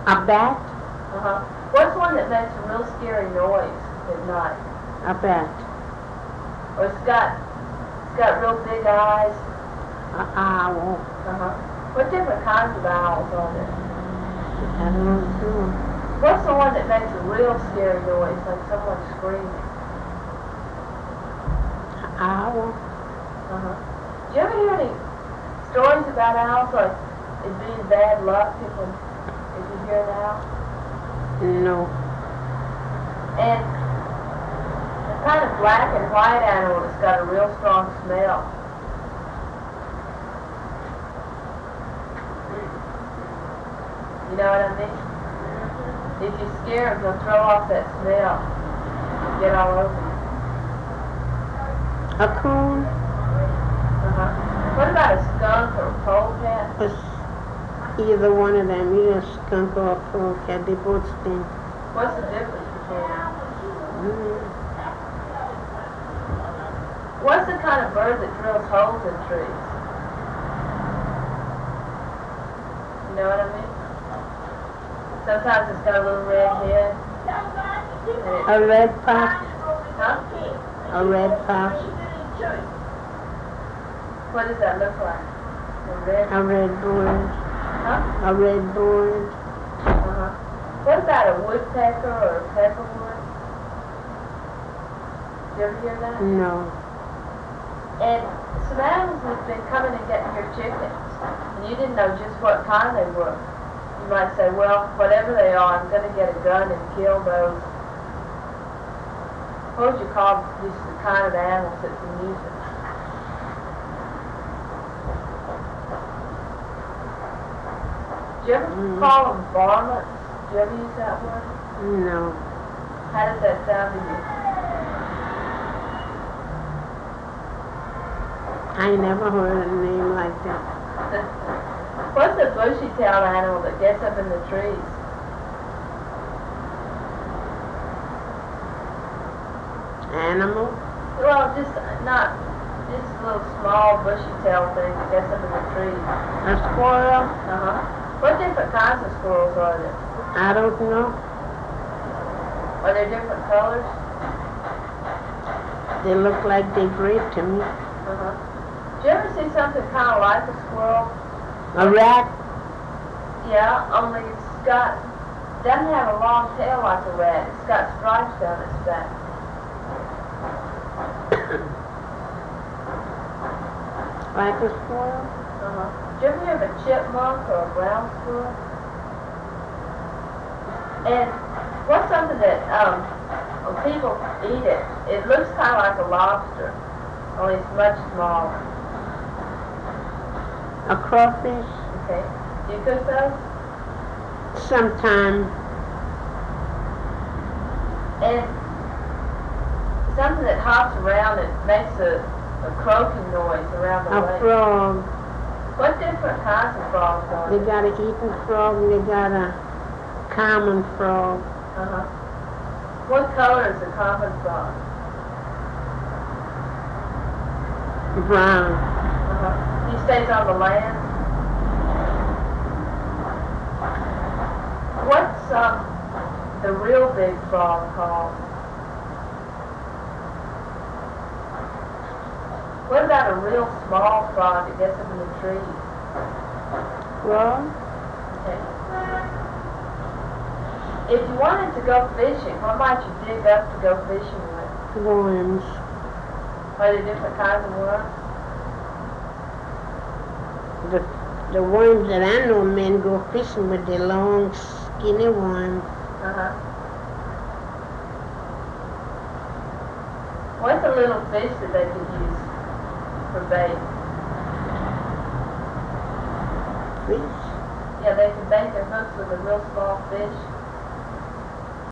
A bat? Uh-huh. What's one that makes a real scary noise at night? A bat. Or it's got real big eyes. An owl. Uh-huh. What different kinds of owls are there? I don't know. What's the one that makes a real scary noise, like someone screaming? An owl. Uh-huh. Do you ever hear any stories about owls, like it being bad luck if you hear an owl? No. And a kind of black and white animal that's got a real strong smell. You know what I mean? If you scare them, they'll throw off that smell and get all over you. A coon? Uh-huh. What about a skunk or a polecat? It's either one of them. Either a skunk or a polecat. They both stink. What's the difference between them? What's the kind of bird that drills holes in trees? You know what I mean? Sometimes it's got a little red head. A red fox? Huh? A red fox? What does that look like? A red bird? Huh? A red bird? Uh-huh. What about a woodpecker or a peckerwood? Did you ever hear that? No. And some animals have been coming and getting your chickens, and you didn't know just what kind they were. You might say, well, whatever they are, I'm going to get a gun and kill those. What would you call these the kind of animals that can use it? Do you ever call them varmints? Do you ever use that word? No. How does that sound to you? I never heard a name like that. What's a bushy-tailed animal that gets up in the trees? Animal? Well, just a little small bushy-tailed thing that gets up in the trees. A squirrel? Uh-huh. What different kinds of squirrels are there? I don't know. Are there different colors? They look like they're gray to me. Uh-huh. Do you ever see something kind of like a squirrel? A rat? Yeah, only doesn't have a long tail like a rat. It's got stripes down its back. Like a squirrel? Uh-huh. Do you ever hear of a chipmunk or a ground squirrel? And what's something that, when people eat it, it looks kind of like a lobster, only it's much smaller. A crawfish? Okay. Do you cook those? Sometime. And something that hops around and makes a croaking noise around the A lake. frog. What different kinds of frogs are They there? got an eating frog and they got a common frog. Uh-huh. What color is the common frog? Brown. Uh-huh. He stays on the land. What's the real big frog called? What about a real small frog that gets up in the trees? Frog? Okay. If you wanted to go fishing, what might you dig up to go fishing with? Worms. Are there different kinds of worms? The worms that I know men go fishing with, the long, skinny worms. Uh-huh. What's a little fish that they could use for bait? Fish? Yeah, they can bait their hooks with a real small fish.